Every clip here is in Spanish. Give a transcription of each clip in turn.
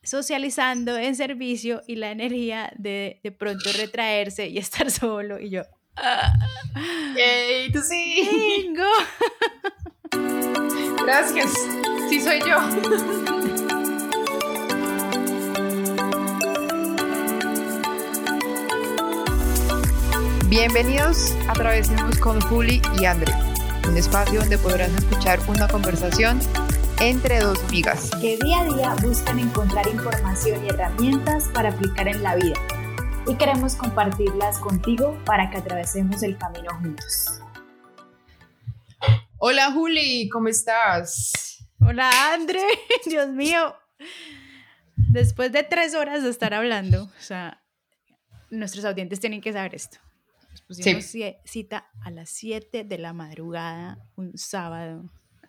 socializando en servicio y la energía de pronto retraerse y estar solo y yo ¡Yay! ¡Tú sí! ¡Bingo! Gracias. Sí soy yo. Bienvenidos a Travesemos con Juli y André, un espacio donde podrás escuchar una conversación entre dos amigas que día a día buscan encontrar información y herramientas para aplicar en la vida, y queremos compartirlas contigo para que atravesemos el camino juntos. Hola Juli, ¿cómo estás? Hola André, Dios mío, después de 3 horas de estar hablando, o sea, nuestros audientes tienen que saber esto. Nos pusimos cita a las 7 de la madrugada un sábado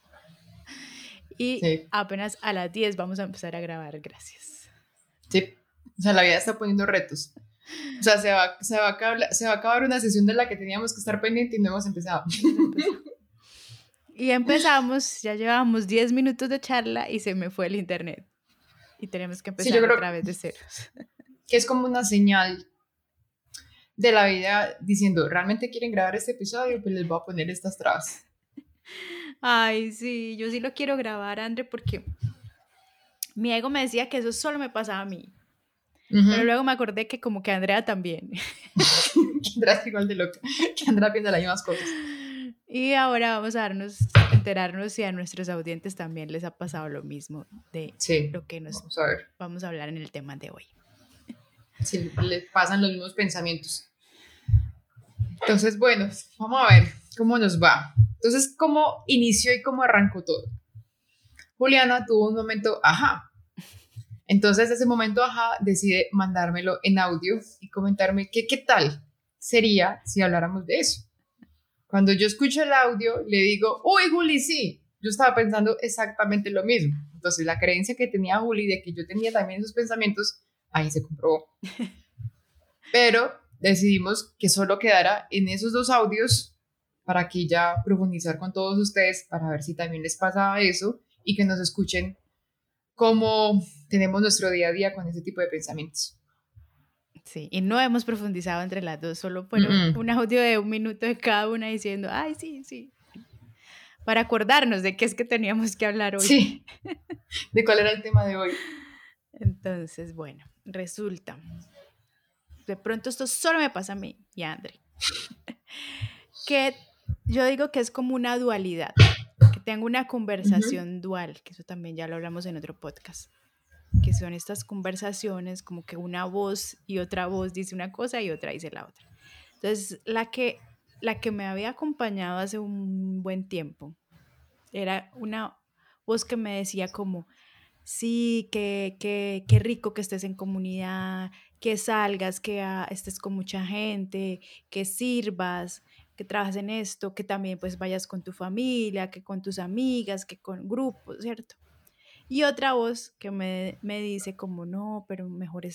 y apenas a las 10 vamos a empezar a grabar, gracias. Sí, o sea, la vida está poniendo retos. O sea, se va a acabar una sesión de la que teníamos que estar pendiente y no hemos empezado. Y empezamos, ya llevábamos 10 minutos de charla y se me fue el internet. Y tenemos que empezar otra vez de ceros. Que es como una señal de la vida diciendo, ¿realmente quieren grabar este episodio? Pues les voy a poner estas trabas. Ay, sí, yo sí lo quiero grabar, André, porque mi ego me decía que eso solo me pasaba a mí. Pero luego me acordé que como que Andrea también. Que Andrea es igual de loca, que Andrea piensa las mismas cosas. Y ahora vamos a enterarnos si a nuestros audientes también les ha pasado lo mismo de lo que vamos a hablar en el tema de hoy. Sí, les pasan los mismos pensamientos. Entonces, bueno, vamos a ver cómo nos va. Entonces, ¿cómo inició y cómo arrancó todo? Juliana tuvo un momento ajá. Entonces, ese momento ajá decide mandármelo en audio y comentarme qué tal sería si habláramos de eso. Cuando yo escucho el audio, le digo, uy, Juli, sí. Yo estaba pensando exactamente lo mismo. Entonces, la creencia que tenía Juli de que yo tenía también esos pensamientos, ahí se comprobó. Pero decidimos que solo quedara en esos 2 audios para aquí ya profundizar con todos ustedes para ver si también les pasa eso y que nos escuchen cómo tenemos nuestro día a día con ese tipo de pensamientos. Sí, y no hemos profundizado entre las dos, solo fueron un audio de 1 minuto de cada una diciendo, ay, sí, para acordarnos de qué es que teníamos que hablar hoy. Sí, de cuál era el tema de hoy. Entonces, bueno, resulta, de pronto esto solo me pasa a mí y a André, que yo digo que es como una dualidad, que tengo una conversación dual, que eso también ya lo hablamos en otro podcast, que son estas conversaciones como que una voz y otra voz dice una cosa y otra dice la otra. Entonces, la que me había acompañado hace un buen tiempo era una voz que me decía como, sí, qué rico que estés en comunidad, que salgas, que estés con mucha gente, que sirvas, que trabajes en esto, que también pues vayas con tu familia, que con tus amigas, que con grupos, ¿cierto? Y otra voz que me dice como, no, pero mejor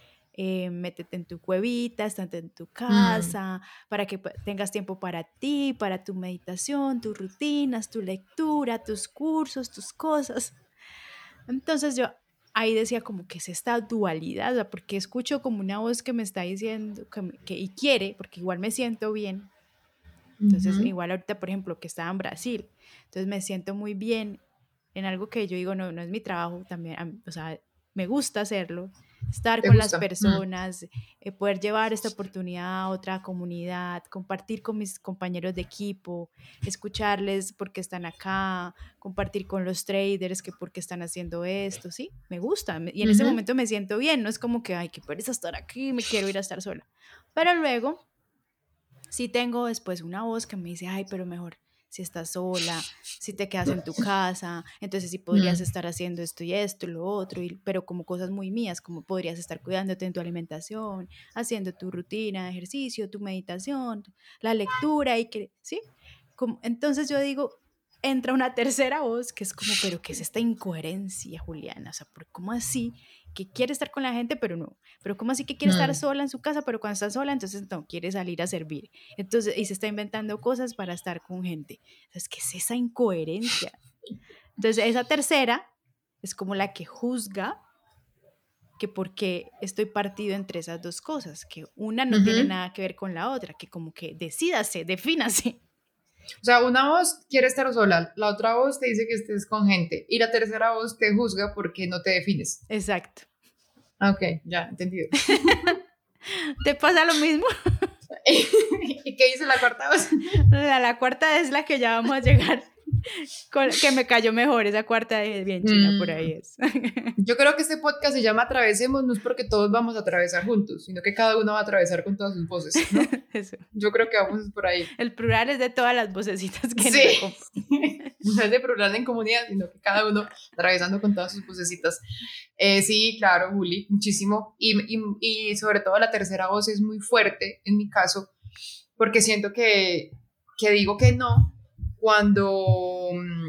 métete en tu cuevita, estate en tu casa, para que tengas tiempo para ti, para tu meditación, tus rutinas, tu lectura, tus cursos, tus cosas. Entonces yo ahí decía como que es esta dualidad, o sea, porque escucho como una voz que me está diciendo y quiere, porque igual me siento bien. Entonces igual ahorita, por ejemplo, que estaba en Brasil, entonces me siento muy bien en algo que yo digo, no es mi trabajo también, o sea, me gusta hacerlo, estar con las personas, poder llevar esta oportunidad a otra comunidad, compartir con mis compañeros de equipo, escucharles porque están acá, compartir con los traders que porque están haciendo esto, ¿sí? Me gusta, y en ese momento me siento bien, no es como que, ay, qué pereza estar aquí, me quiero ir a estar sola, pero luego sí tengo después una voz que me dice, ay, pero mejor si estás sola, si te quedas en tu casa, entonces sí podrías estar haciendo esto y esto y lo otro, pero como cosas muy mías, como podrías estar cuidándote en tu alimentación, haciendo tu rutina de ejercicio, tu meditación, la lectura y que, ¿sí? Entonces yo digo, entra una tercera voz que es como, pero ¿qué es esta incoherencia, Juliana? O sea, ¿cómo así? Que quiere estar con la gente, pero no. Pero ¿cómo así que quiere estar sola en su casa, pero cuando está sola, entonces no, quiere salir a servir? Entonces, y se está inventando cosas para estar con gente. Entonces, ¿qué es esa incoherencia? Entonces, esa tercera es como la que juzga que porque estoy partido entre esas dos cosas, que una no tiene nada que ver con la otra, que como que decídase, defínase. O sea, una voz quiere estar sola, la otra voz te dice que estés con gente y la tercera voz te juzga porque no te defines. Exacto. Ok, ya, entendido. ¿Te pasa lo mismo? ¿Y qué dice la cuarta voz? La cuarta es la que ya vamos a llegar, que me cayó mejor, esa cuarta es bien china, por ahí es. Yo creo que este podcast se llama Atravesemos, no es porque todos vamos a atravesar juntos, sino que cada uno va a atravesar con todas sus voces, ¿no? Eso. Yo creo que vamos por ahí. El plural es de todas las vocecitas que Sí. nos No es de plural en comunidad, sino que cada uno atravesando con todas sus vocecitas. Sí, claro, Juli, muchísimo. Y sobre todo la tercera voz es muy fuerte en mi caso, porque siento que digo que no cuando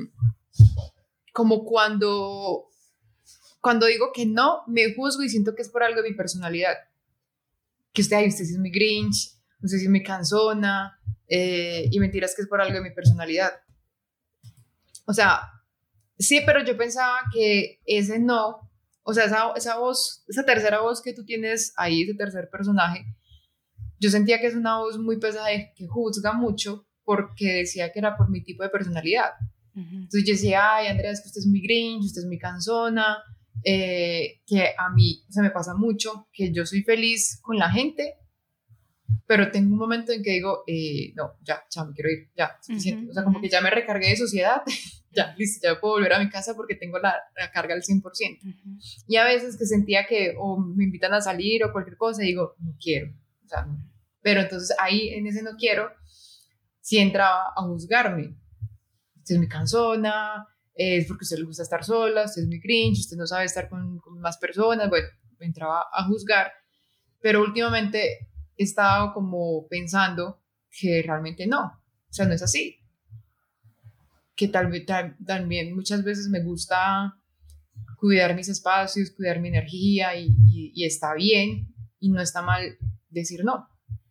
digo que no, me juzgo y siento que es por algo de mi personalidad. Que usted sí es muy grinch, usted sí es muy cansona, y mentiras que es por algo de mi personalidad. O sea, sí, pero yo pensaba que ese no, o sea, esa voz, esa tercera voz que tú tienes ahí, ese tercer personaje, yo sentía que es una voz muy pesada y que juzga mucho porque decía que era por mi tipo de personalidad. Entonces yo decía, ay, Andrea, es que usted es muy grinch, usted es muy cansona, que a mí se me pasa mucho, que yo soy feliz con la gente, pero tengo un momento en que digo, no, ya me quiero ir, ya, suficiente. O sea, como que ya me recargué de sociedad, ya, listo, ya puedo volver a mi casa porque tengo la carga al 100%. Y a veces que sentía que o me invitan a salir o cualquier cosa, digo, no quiero, o sea, no. Pero entonces ahí, en ese no quiero, sí entraba a juzgarme. Usted es muy cansona, es porque a usted le gusta estar sola, usted es muy cringe, usted no sabe estar con más personas. Bueno, me entraba a juzgar, pero últimamente he estado como pensando que realmente no, o sea, no es así. Que también muchas veces me gusta cuidar mis espacios, cuidar mi energía y está bien y no está mal decir no.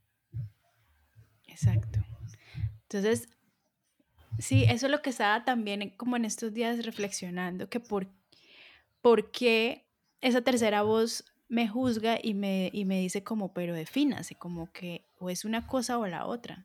Exacto. Entonces, sí, eso es lo que estaba también como en estos días reflexionando, que por qué esa tercera voz me juzga y me dice como, pero defínase, como que o es una cosa o la otra.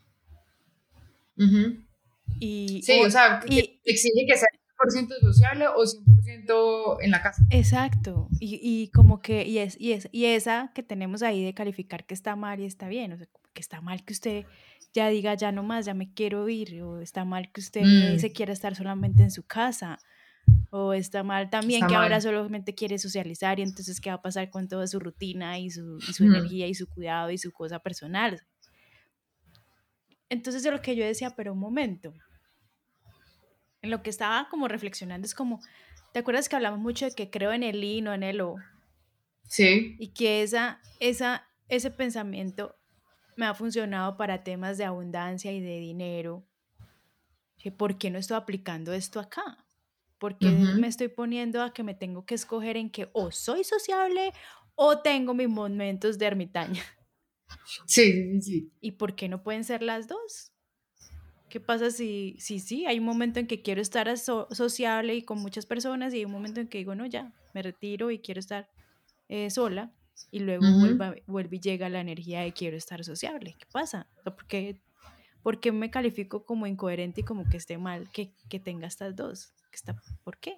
Sí, o sea, que exige que sea 100% sociable o 100% en la casa. Exacto, y como que, y esa que tenemos ahí de calificar que está mal y está bien, o sea, que está mal que usted ya diga ya no más, ya me quiero ir, o está mal que usted se quiera estar solamente en su casa, o está mal también que ahora solamente quiere socializar y entonces qué va a pasar con toda su rutina y su energía y su cuidado y su cosa personal. Entonces de lo que yo decía, pero un momento, en lo que estaba como reflexionando es como, ¿te acuerdas que hablamos mucho de que creo en el I, no en el O? Sí. Y que ese pensamiento me ha funcionado para temas de abundancia y de dinero. ¿Por qué no estoy aplicando esto acá? ¿Por qué me estoy poniendo a que me tengo que escoger en que o soy sociable o tengo mis momentos de ermitaña? Sí. ¿Y por qué no pueden ser las dos? ¿Qué pasa si hay un momento en que quiero estar sociable y con muchas personas y hay un momento en que digo, no, ya, me retiro y quiero estar sola y luego vuelve y llega la energía de quiero estar sociable? ¿Qué pasa? ¿Por qué me califico como incoherente y como que esté mal que tenga estas dos? ¿Por qué?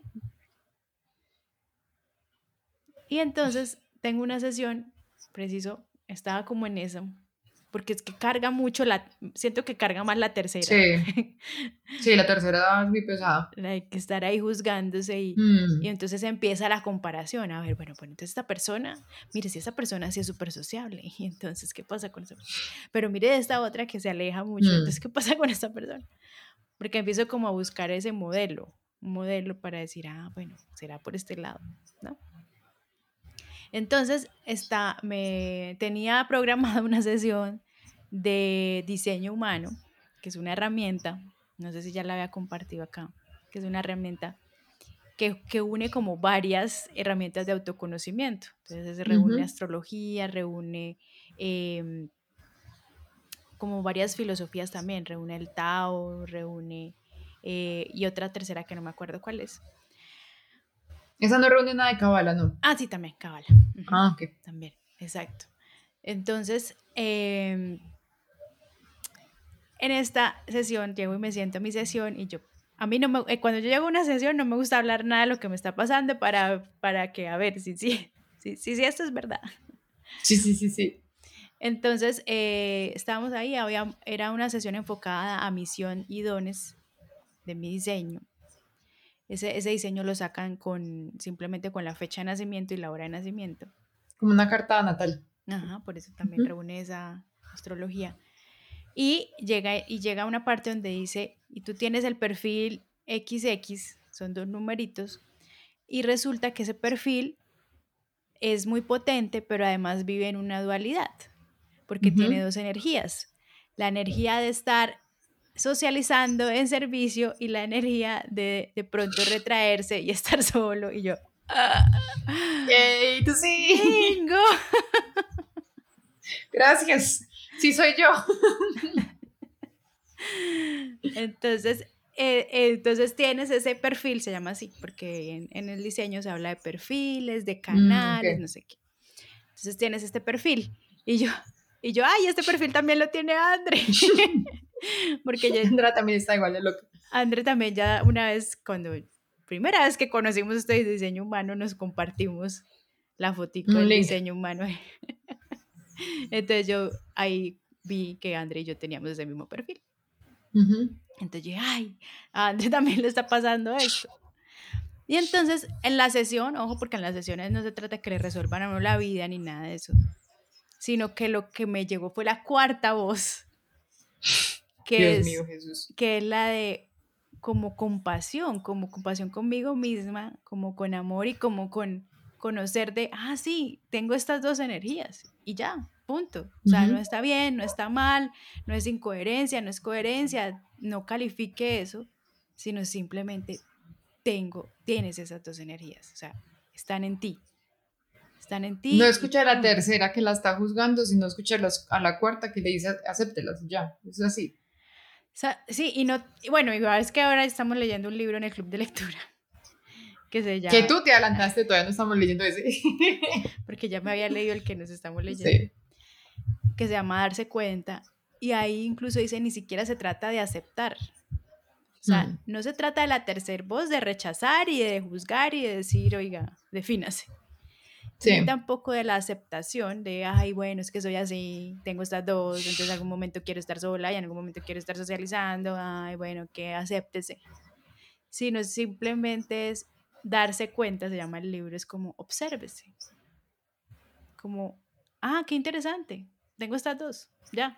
Y entonces tengo una sesión, preciso, estaba como en eso, porque es que carga mucho, siento que carga más la tercera. Sí, la tercera es muy pesada. Hay que estar ahí juzgándose y entonces empieza la comparación. A ver, bueno, entonces esta persona, mire, si esa persona sí es súper sociable, y entonces, ¿qué pasa con esa persona? Pero mire esta otra que se aleja mucho, entonces, ¿qué pasa con esta persona? Porque empiezo como a buscar ese modelo, un modelo para decir, bueno, será por este lado, ¿no? Entonces, tenía programada una sesión de diseño humano, que es una herramienta, no sé si ya la había compartido acá, que es una herramienta que une como varias herramientas de autoconocimiento. Entonces, reúne astrología, reúne como varias filosofías también, reúne el Tao, reúne y otra tercera que no me acuerdo cuál es. Esa no reúne nada de cábala, ¿no? Ah, sí, también, cábala. Ah, ok. También, exacto. Entonces, en esta sesión llego y me siento a mi sesión y a mí no me, cuando yo llego a una sesión no me gusta hablar nada de lo que me está pasando para que, a ver, sí, esto es verdad. Sí. Entonces, estábamos ahí, era una sesión enfocada a misión y dones de mi diseño. Ese diseño lo sacan simplemente con la fecha de nacimiento y la hora de nacimiento. Como una carta natal. Ajá, por eso también reúne esa astrología. Y llega una parte donde dice, y tú tienes el perfil XX, son 2 numeritos, y resulta que ese perfil es muy potente, pero además vive en una dualidad, porque tiene 2 energías. La energía de estar socializando en servicio y la energía de pronto retraerse y estar solo. Y yo, ¡Yay! ¡Tú sí! ¡Bingo! Gracias. Sí, soy yo. Entonces tienes ese perfil, se llama así, porque en el diseño se habla de perfiles, de canales, Okay. no sé qué. Entonces tienes este perfil. Y yo, ay, este perfil también lo tiene André. Porque Andra también está igual de loca. André también ya una vez, primera vez que conocimos esto de diseño humano, nos compartimos la fotico del diseño humano. Entonces yo ahí vi que André y yo teníamos ese mismo perfil. Entonces yo, ay, a André también le está pasando esto. Y entonces en la sesión, ojo, porque en las sesiones no se trata de que le resuelvan a uno la vida ni nada de eso, sino que lo que me llegó fue la cuarta voz, Dios mío, Jesús. Que es la de como compasión conmigo misma, como con amor y como con conocer de, sí, tengo estas 2 energías y ya, punto. O sea, no está bien, no está mal, no es incoherencia, no es coherencia, no califique eso, sino simplemente tienes esas 2 energías, o sea, están en ti. No escuchar a la tercera que la está juzgando, sino escuchar a la cuarta que le dice acéptelas, ya, es así. Sí, y bueno, igual es que ahora estamos leyendo un libro en el club de lectura que se llama... Que tú te adelantaste, todavía no estamos leyendo ese. Porque ya me había leído el que nos estamos leyendo. Sí. Que se llama Darse Cuenta. Y ahí incluso dice, ni siquiera se trata de aceptar. O sea, no se trata de la tercer voz, de rechazar y de juzgar y de decir, oiga, defínase. Sí. Ni tampoco de la aceptación de, ay, bueno, es que soy así, tengo estas 2, entonces en algún momento quiero estar sola y en algún momento quiero estar socializando, ay, bueno, que acéptese. Sino simplemente es darse cuenta, se llama el libro, es como obsérvese. Como, qué interesante, tengo estas 2, ya.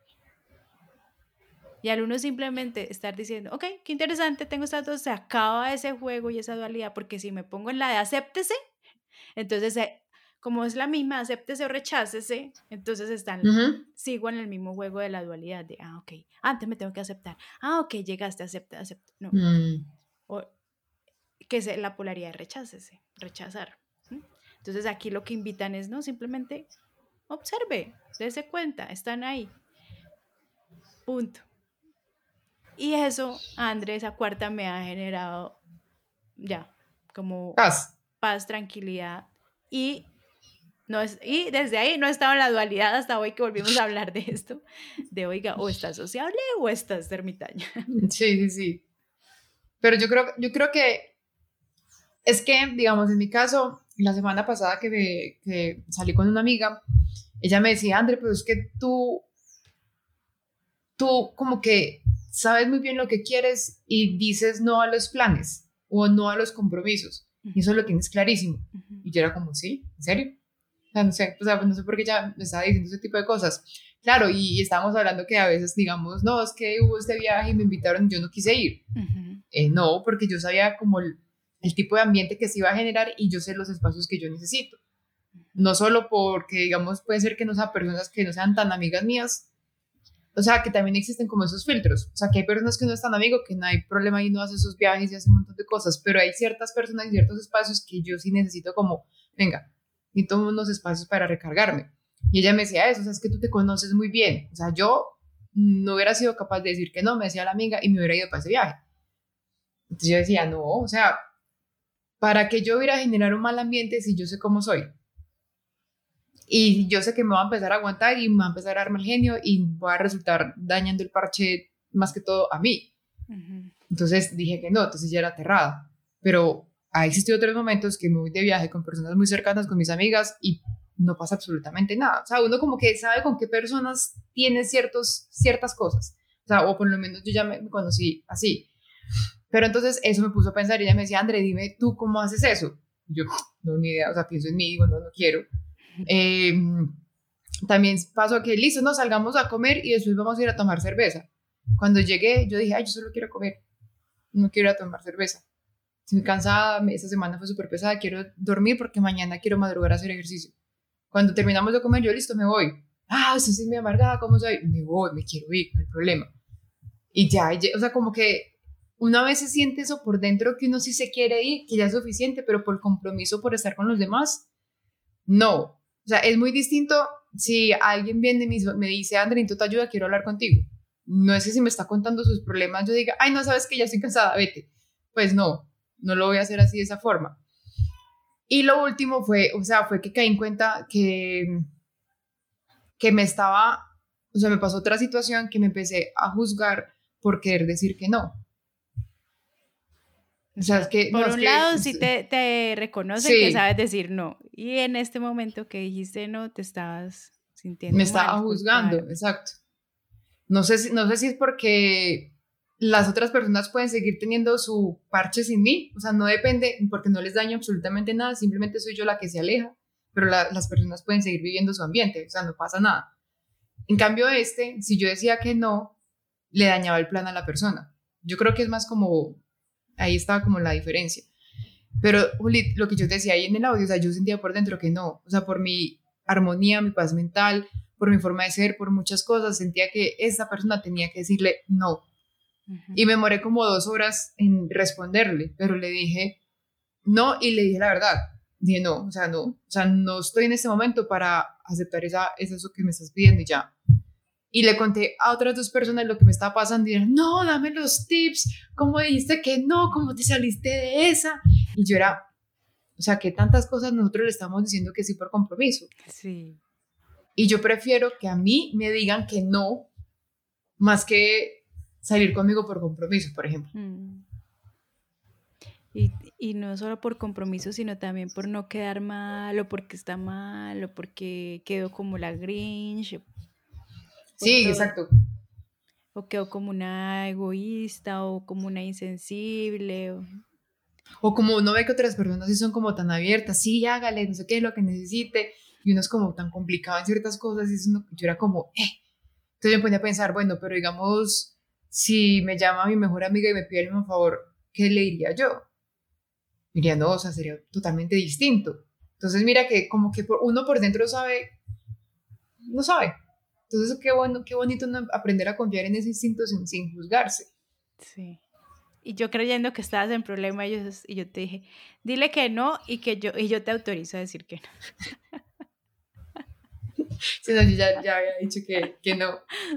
Y al uno simplemente estar diciendo, ok, qué interesante, tengo estas 2, se acaba ese juego y esa dualidad, porque si me pongo en la de acéptese, entonces como es la misma, acéptese o rechácese, entonces sigo en el mismo juego de la dualidad de, ok, antes me tengo que aceptar, ok, llegaste, acepta, no. O que es la polaridad de rechazar. Entonces aquí lo que invitan es, no, simplemente observe, dése cuenta, están ahí. Punto. Y eso, Andrés, esa cuarta me ha generado ya, como paz, tranquilidad. Y desde ahí no he estado en la dualidad hasta hoy que volvimos a hablar de esto. De, oiga, o estás sociable o estás ermitaña. Sí. Pero yo creo que es que, digamos, en mi caso, la semana pasada que salí con una amiga, ella me decía, André, pero es que tú como que sabes muy bien lo que quieres y dices no a los planes o no a los compromisos. Y eso lo tienes clarísimo. Y yo era como, ¿sí? ¿En serio? O sea, no sé por qué ella me estaba diciendo ese tipo de cosas. Claro, y estábamos hablando que a veces, digamos, no, es que hubo este viaje y me invitaron y yo no quise ir. No, porque yo sabía como el tipo de ambiente que se iba a generar y yo sé los espacios que yo necesito. No solo porque, digamos, puede ser que no sean personas que no sean tan amigas mías, o sea, que también existen como esos filtros. O sea, que hay personas que no están amigos, que no hay problema y no hace esos viajes y hace un montón de cosas, pero hay ciertas personas y ciertos espacios que yo sí necesito como, venga, necesito unos espacios para recargarme. Y ella me decía eso, o sea, es que tú te conoces muy bien. O sea, yo no hubiera sido capaz de decir que no, me decía la amiga, y me hubiera ido para ese viaje. Entonces yo decía, no, o sea, ¿para qué yo voy a ir a generar un mal ambiente si yo sé cómo soy? Y yo sé que me va a empezar a aguantar y me va a empezar a dar mal genio y voy a resultar dañando el parche más que todo a mí. Ujú. Entonces dije que no, entonces ya era aterrada. Pero ha existido otros momentos que me voy de viaje con personas muy cercanas, con mis amigas, y no pasa absolutamente nada. O sea, uno como que sabe con qué personas tiene ciertas cosas. O sea, o por lo menos yo ya me conocí así. Pero entonces eso me puso a pensar y ella me decía, André, dime tú cómo haces eso. Y yo, no, ni idea, o sea, pienso en mí, digo, no, no quiero. Eh, También pasó que, listo, no, salgamos a comer y después vamos a ir a tomar cerveza. Cuando llegué, yo dije, ay, yo solo quiero comer, no quiero ir a tomar cerveza. Estoy muy cansada, esta semana fue súper pesada, quiero dormir porque mañana quiero madrugar a hacer ejercicio. Cuando terminamos de comer, yo, listo, me voy. Ah, usted sí me amargada, ¿cómo soy? Me voy, me quiero ir, no hay problema. Y ya, o sea, como que una vez se siente eso por dentro, que uno sí se quiere ir, que ya es suficiente, pero por compromiso, por estar con los demás, no. O sea, es muy distinto si alguien viene y me dice, André, te ayuda, quiero hablar contigo. No es que si me está contando sus problemas, yo diga, ay, no, sabes que ya estoy cansada, vete. Pues no, no lo voy a hacer así de esa forma. Y lo último fue, o sea, fue que caí en cuenta que me estaba, o sea, me pasó otra situación que me empecé a juzgar por querer decir que no. O sea, es que, no, Por es un que, lado, sí te reconocen que sí, sabes decir no. Y en este momento que dijiste no, te estabas me sintiendo estaba mal, juzgando, culpable. exacto. No sé si es porque las otras personas pueden seguir teniendo su parche sin mí, o sea, no depende, porque no les daño absolutamente nada, simplemente soy yo la que se aleja, pero las personas pueden seguir viviendo su ambiente, o sea, no pasa nada. En cambio, si yo decía que no, le dañaba el plan a la persona. Yo creo que es más como, ahí estaba como la diferencia. Pero, Juli, lo que yo te decía ahí en el audio, o sea, yo sentía por dentro que no, o sea, por mi armonía, mi paz mental, por mi forma de ser, por muchas cosas, sentía que esa persona tenía que decirle no. Ujú. Y me demoré como 2 horas en responderle, pero le dije no y le dije la verdad. Dije no, o sea, no estoy en este momento para aceptar eso que me estás pidiendo y ya. Y le conté a otras 2 personas lo que me estaba pasando y dijeron, no, dame los tips, ¿cómo dijiste que no? ¿Cómo te saliste de esa? Y yo era, o sea, que tantas cosas nosotros le estamos diciendo que sí por compromiso. Sí. Y yo prefiero que a mí me digan que no, más que salir conmigo por compromiso, por ejemplo. Mm. Y no solo por compromiso, sino también por no quedar mal, o porque está mal, o porque quedó como la Grinch, por Sí, todo. exacto. O quedó como una egoísta, o como una insensible. O como uno ve que otras personas sí son como tan abiertas, sí, hágale, no sé qué es lo que necesite, y uno es como tan complicado en ciertas cosas, y yo era como, Entonces yo me ponía a pensar, bueno, pero digamos, si me llama mi mejor amiga y me pide el mismo favor, ¿qué le diría yo? Diría, no, o sea, sería totalmente distinto. Entonces mira que como que uno por dentro sabe, no sabe. Entonces qué bueno, qué bonito aprender a confiar en ese instinto sin juzgarse. Sí. Y yo creyendo que estabas en problema, y yo te dije, dile que no, y yo te autorizo a decir que no. Sí, no, yo ya había dicho que no.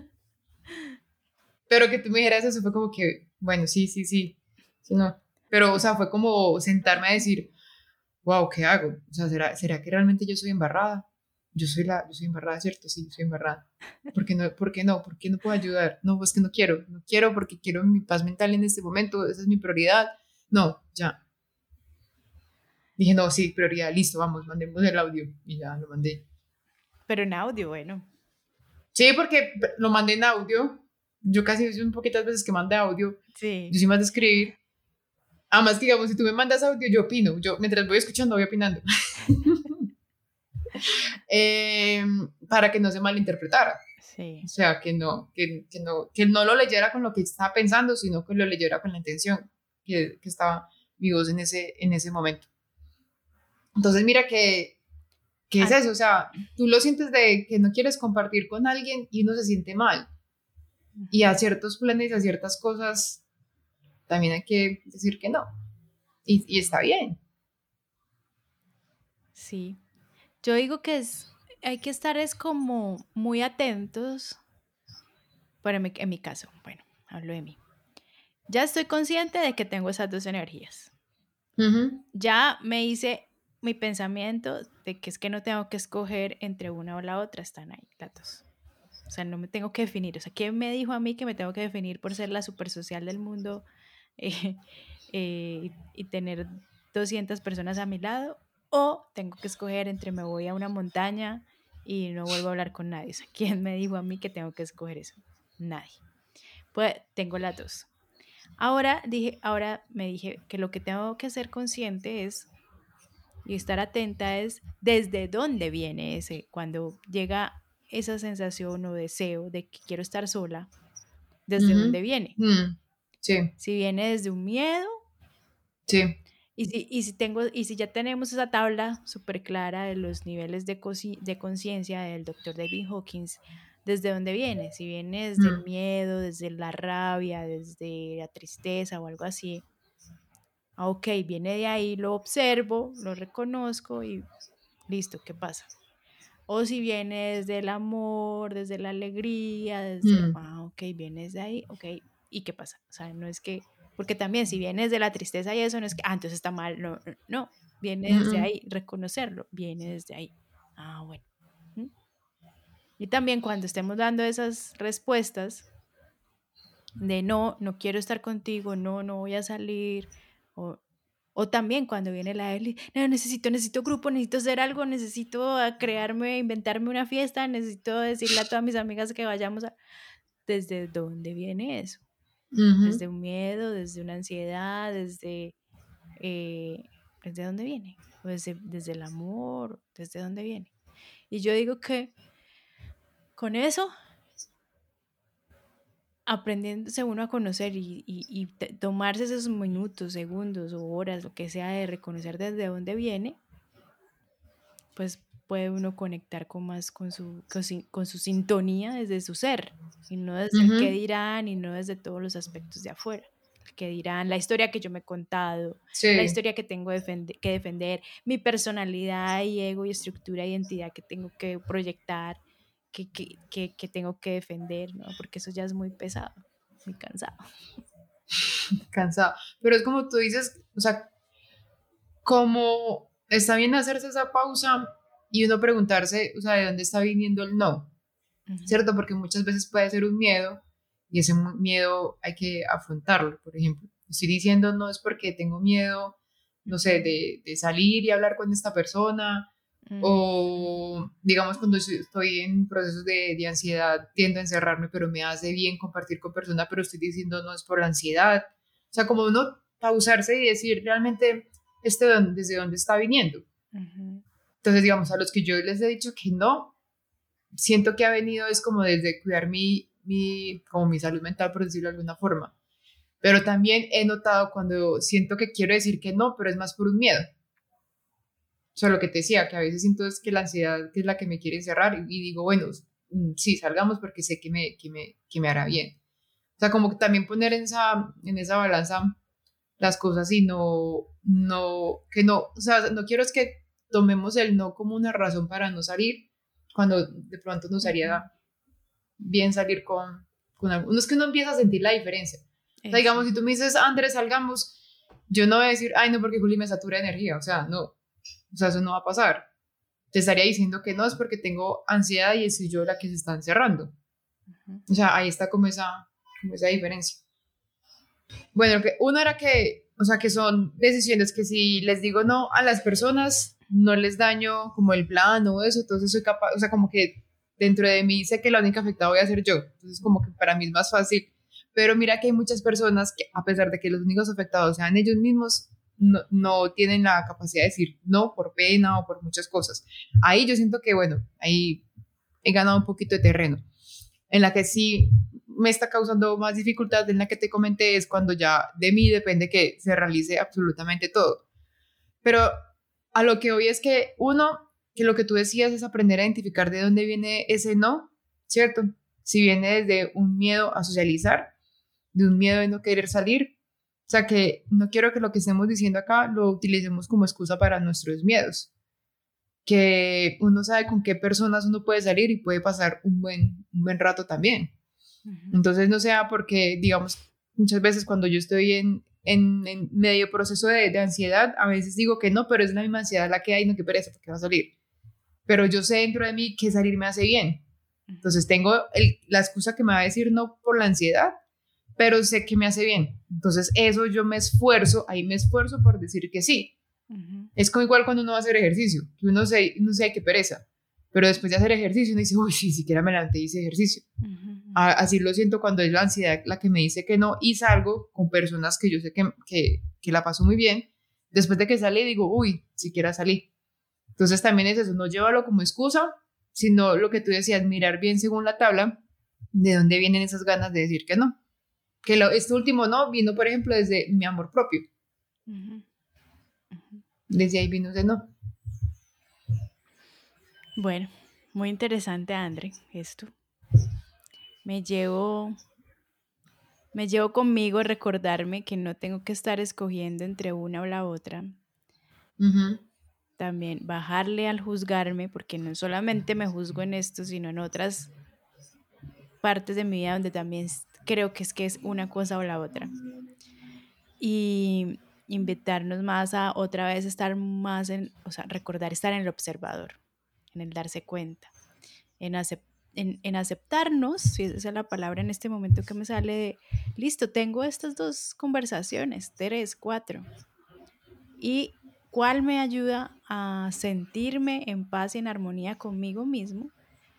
Pero que tú me dijeras eso fue como que, bueno, sí, no. Pero, o sea, fue como sentarme a decir, wow, ¿qué hago? O sea, ¿será que realmente yo soy embarrada? Yo soy embarrada, ¿cierto? Sí, soy embarrada. ¿Por qué no? ¿Por qué no? ¿Por qué no puedo ayudar? No, pues que no quiero porque quiero mi paz mental en este momento, esa es mi prioridad. No, ya. Dije, no, sí, prioridad, listo, vamos, mandemos el audio. Y ya lo mandé. Pero en audio, bueno. Sí, porque lo mandé en audio. Yo casi un poquitas veces que mandé audio. Sí. Yo soy más de escribir. Además, que digamos, si tú me mandas audio, yo opino. Yo, mientras voy escuchando, voy opinando. Para que no se malinterpretara. Sí. O sea, que no lo leyera con lo que estaba pensando, sino que lo leyera con la intención que estaba mi voz en ese momento. Entonces, mira que es eso. O sea, tú lo sientes de que no quieres compartir con alguien y uno se siente mal. Y a ciertos planes, a ciertas cosas, también hay que decir que no. Y está bien. Sí. Yo digo que hay que estar como muy atentos, pero en mi caso, bueno, hablo de mí. Ya estoy consciente de que tengo esas dos energías. Ya me hice mi pensamiento de que es que no tengo que escoger entre una o la otra, están ahí las dos. O sea, no me tengo que definir. O sea, ¿quién me dijo a mí que me tengo que definir por ser la super social del mundo y tener 200 personas a mi lado? ¿O tengo que escoger entre me voy a una montaña y no vuelvo a hablar con nadie? O sea, ¿quién me dijo a mí que tengo que escoger eso? Nadie. Pues tengo las dos. Ahora me dije que lo que tengo que ser consciente es y estar atenta es desde dónde viene ese, cuando llega esa sensación o deseo de que quiero estar sola, desde dónde viene. Sí. Si viene desde un miedo, sí. Y si ya tenemos esa tabla súper clara de los niveles de conciencia del doctor David Hawkins, ¿desde dónde viene? Si viene desde el miedo, desde la rabia, desde la tristeza o algo así. Ok, viene de ahí, lo observo, lo reconozco y listo, ¿qué pasa? O si viene desde el amor, desde la alegría, desde, ok, viene desde ahí, ok, ¿y qué pasa? O sea, no es que, porque también si viene desde la tristeza y eso, no es que, entonces está mal, no, viene desde ahí, reconocerlo, viene desde ahí. Bueno. Y también cuando estemos dando esas respuestas de no quiero estar contigo, no voy a salir, o también cuando viene la Eli, no, necesito grupo, necesito hacer algo, necesito inventarme una fiesta, necesito decirle a todas mis amigas que vayamos a... ¿Desde dónde viene eso? Desde un miedo, desde una ansiedad, ¿desde dónde viene? Desde el amor, ¿desde dónde viene? Y yo digo que con eso, aprendiéndose uno a conocer y tomarse esos minutos, segundos o horas, lo que sea, de reconocer desde dónde viene, pues puede uno conectar más con su sintonía desde su ser, y no desde el qué dirán, y no desde todos los aspectos de afuera. El qué dirán, la historia que yo me he contado, la historia que tengo que defender, mi personalidad y ego y estructura e identidad que tengo que proyectar, que tengo que defender, ¿no? Porque eso ya es muy pesado, muy cansado. Cansado. Pero es como tú dices, o sea, como está bien hacerse esa pausa y uno preguntarse, o sea, ¿de dónde está viniendo el no? ¿Cierto? Porque muchas veces puede ser un miedo y ese miedo hay que afrontarlo. Por ejemplo, estoy diciendo no es porque tengo miedo, no sé, de salir y hablar con esta persona, o digamos cuando estoy en procesos de ansiedad tiendo a encerrarme, pero me hace bien compartir con personas, pero estoy diciendo no es por la ansiedad. O sea, como uno pausarse y decir realmente desde dónde está viniendo. Entonces, digamos, a los que yo les he dicho que no, siento que ha venido es como desde cuidar como mi salud mental, por decirlo de alguna forma. Pero también he notado cuando siento que quiero decir que no, pero es más por un miedo. O sea, lo que te decía, que a veces siento es que la ansiedad que es la que me quiere encerrar y digo, bueno, sí, salgamos porque sé que me hará bien. O sea, como que también poner en esa balanza las cosas y o sea, no quiero es que tomemos el no como una razón para no salir, cuando de pronto nos haría bien salir con algo. No es que uno empieza a sentir la diferencia. O sea, digamos, si tú me dices, Andrés, salgamos, yo no voy a decir, ay, no, porque Juli me satura de energía. O sea, no. O sea, eso no va a pasar. Te estaría diciendo que no es porque tengo ansiedad y soy yo la que se está encerrando. O sea, ahí está como esa diferencia. Bueno, uno era que, o sea, que son decisiones que si les digo no a las personas, no les daño como el plan o eso, entonces soy capaz, o sea, como que dentro de mí sé que la única afectada voy a ser yo, entonces como que para mí es más fácil, pero mira que hay muchas personas que a pesar de que los únicos afectados sean ellos mismos, no tienen la capacidad de decir no por pena o por muchas cosas. Ahí yo siento que, bueno, ahí he ganado un poquito de terreno, en la que sí me está causando más dificultad, en la que te comenté, es cuando ya de mí depende que se realice absolutamente todo. Pero a lo que hoy es que que lo que tú decías es aprender a identificar de dónde viene ese no, ¿cierto? Si viene desde un miedo a socializar, de un miedo de no querer salir, o sea que no quiero que lo que estemos diciendo acá lo utilicemos como excusa para nuestros miedos, que uno sabe con qué personas uno puede salir y puede pasar un buen rato también. Entonces no sea porque, digamos, muchas veces cuando yo estoy en medio proceso de ansiedad, a veces digo que no, pero es la misma ansiedad la que hay, no, que pereza, porque va a salir. Pero yo sé dentro de mí que salir me hace bien. Entonces tengo la excusa que me va a decir no por la ansiedad, pero sé que me hace bien. Entonces eso yo me esfuerzo, ahí me esfuerzo por decir que sí. Es como igual cuando uno va a hacer ejercicio, que uno sé que pereza, pero después de hacer ejercicio uno dice, uy, sí, siquiera me levanté y hice ejercicio. Así lo siento cuando es la ansiedad la que me dice que no, y salgo con personas que yo sé que la paso muy bien. Después de que salí digo, uy, siquiera salí. Entonces también es eso, no llévalo como excusa, sino lo que tú decías, mirar bien según la tabla de dónde vienen esas ganas de decir que no. Que este último no vino, por ejemplo, desde mi amor propio. Desde ahí vino ese no. Bueno, muy interesante, André, esto. Me llevo conmigo recordarme que no tengo que estar escogiendo entre una o la otra. También bajarle al juzgarme, porque no solamente me juzgo en esto, sino en otras partes de mi vida donde también creo que es una cosa o la otra. Y invitarnos más a otra vez estar más recordar estar en el observador, en el darse cuenta, en aceptarnos, si esa es la palabra en este momento que me sale de, listo, tengo estas 2 conversaciones, 3, 4, y cuál me ayuda a sentirme en paz y en armonía conmigo mismo,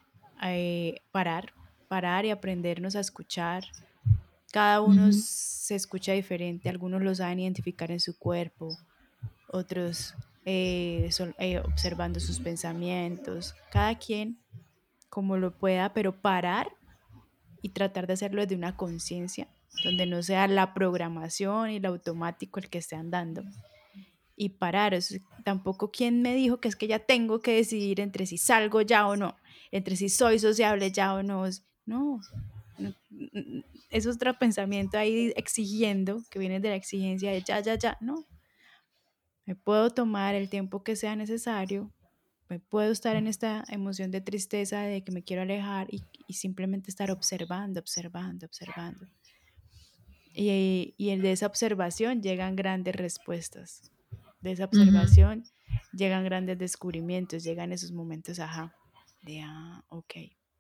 parar y aprendernos a escuchar. Cada uno se escucha diferente, algunos lo saben identificar en su cuerpo, otros observando sus pensamientos, cada quien como lo pueda, pero parar y tratar de hacerlo desde una conciencia, donde no sea la programación y el automático el que esté andando. Y parar, tampoco quién me dijo que es que ya tengo que decidir entre si salgo ya o no, entre si soy sociable ya o no. No, es otro pensamiento ahí exigiendo, que viene de la exigencia de ya, no. Me puedo tomar el tiempo que sea necesario, me puedo estar en esta emoción de tristeza de que me quiero alejar y simplemente estar observando. Y de esa observación llegan grandes respuestas, de esa observación llegan grandes descubrimientos, llegan esos momentos, de ok.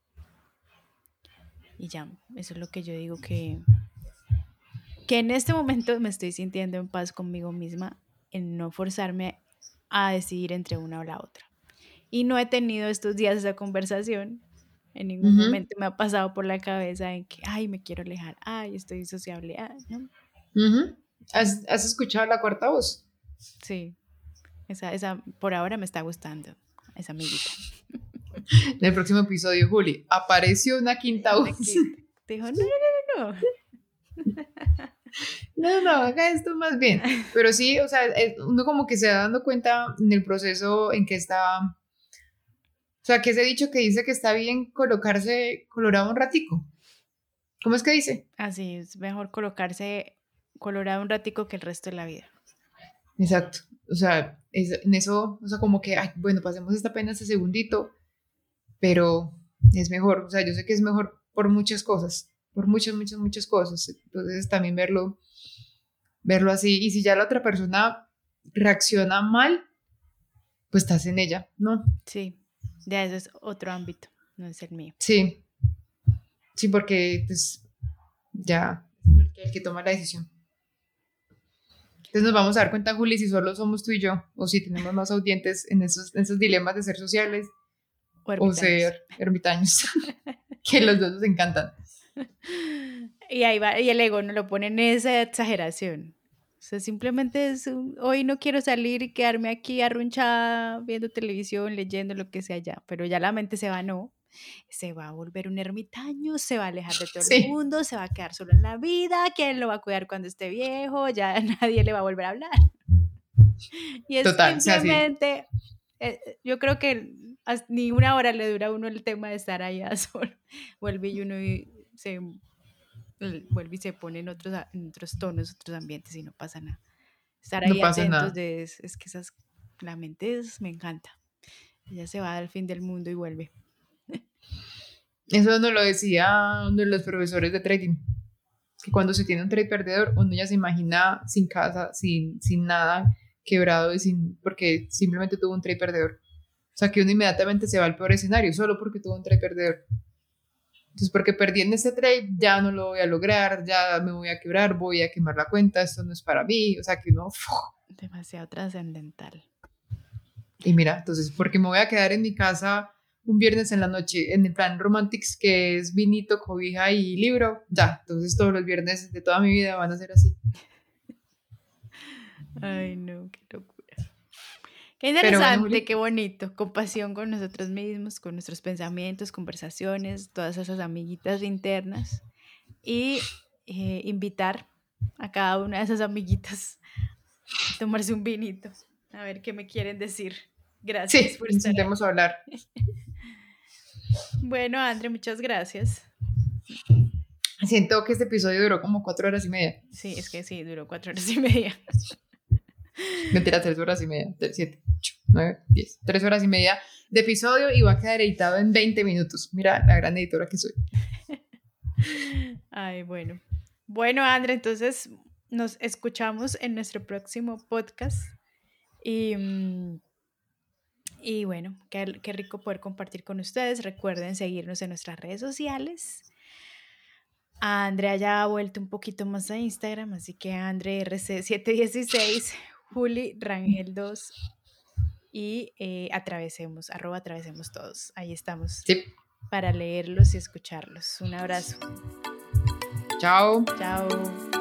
Y ya, eso es lo que yo digo que en este momento me estoy sintiendo en paz conmigo misma, en no forzarme a decidir entre una o la otra. Y no he tenido estos días esa conversación. En ningún momento me ha pasado por la cabeza en que, ay, me quiero alejar, ay, estoy sociable, ¿no? ¿Has escuchado la cuarta voz? Sí, esa por ahora me está gustando, esa amiguita. En el próximo episodio, Juli, apareció una quinta voz. Te dijo, no. No, haga esto más bien. Pero sí, o sea, uno como que se va dando cuenta en el proceso en que está. O sea, que ese dicho que dice que está bien colocarse colorado un ratico. ¿Cómo es que dice? Así, es mejor colocarse colorado un ratico que el resto de la vida. Exacto. O sea, en eso, o sea, como que, ay, bueno, pasemos esta pena este segundito, pero es mejor. O sea, yo sé que es mejor por muchas cosas, por muchas cosas. Entonces también verlo así. Y si ya la otra persona reacciona mal, pues estás en ella, ¿no? Sí, ya eso es otro ámbito, no es el mío. Sí, porque pues ya el que toma la decisión. Entonces nos vamos a dar cuenta, Juli, si solo somos tú y yo, o si tenemos más audientes en esos dilemas de ser sociales o ser ermitaños, que los dos nos encantan. Y ahí va, y el ego no lo pone en esa exageración. O sea, simplemente hoy no quiero salir y quedarme aquí arrunchada viendo televisión, leyendo lo que sea ya, pero ya la mente se va a volver un ermitaño, se va a alejar de todo el mundo, se va a quedar solo en la vida, ¿quién lo va a cuidar cuando esté viejo? Ya nadie le va a volver a hablar. Y es total, simplemente, yo creo que ni una hora le dura a uno el tema de estar allá solo. Vuelve y uno vuelve y se pone en otros tonos, otros ambientes y no pasa nada. Estar ahí atentos es que la mente me encanta. Ella se va al fin del mundo y vuelve. Eso nos lo decía uno de los profesores de trading, que cuando se tiene un trade perdedor, uno ya se imagina sin casa, sin nada, quebrado porque simplemente tuvo un trade perdedor. O sea, que uno inmediatamente se va al peor escenario solo porque tuvo un trade perdedor. Entonces, porque perdí en este trade, ya no lo voy a lograr, ya me voy a quebrar, voy a quemar la cuenta, esto no es para mí. O sea, que uno... Demasiado trascendental. Y mira, entonces, porque me voy a quedar en mi casa un viernes en la noche, en el plan Romantics, que es vinito, cobija y libro, ya, entonces todos los viernes de toda mi vida van a ser así. Ay, no, qué locura. Qué interesante, bueno, qué bonito, compasión con nosotros mismos, con nuestros pensamientos, conversaciones, todas esas amiguitas internas, y invitar a cada una de esas amiguitas a tomarse un vinito, a ver qué me quieren decir. Gracias sí, por estar. Intentemos hablar. Bueno, André, muchas gracias. Siento que este episodio duró como 4 horas y media. Sí, es que sí, duró 4 horas y media. Mentira, 3 horas y media, 7, 8, 9, 10, 3 horas y media de episodio y va a quedar editado en 20 minutos. Mira la gran editora que soy. Ay, bueno. Bueno, André, entonces nos escuchamos en nuestro próximo podcast y bueno, qué rico poder compartir con ustedes. Recuerden seguirnos en nuestras redes sociales. A Andrea ya ha vuelto un poquito más a Instagram, así que Andre RC716, Juli Rangel 2 y atravesemos todos. Ahí estamos, sí, para leerlos y escucharlos. Un abrazo. Chao. Chao.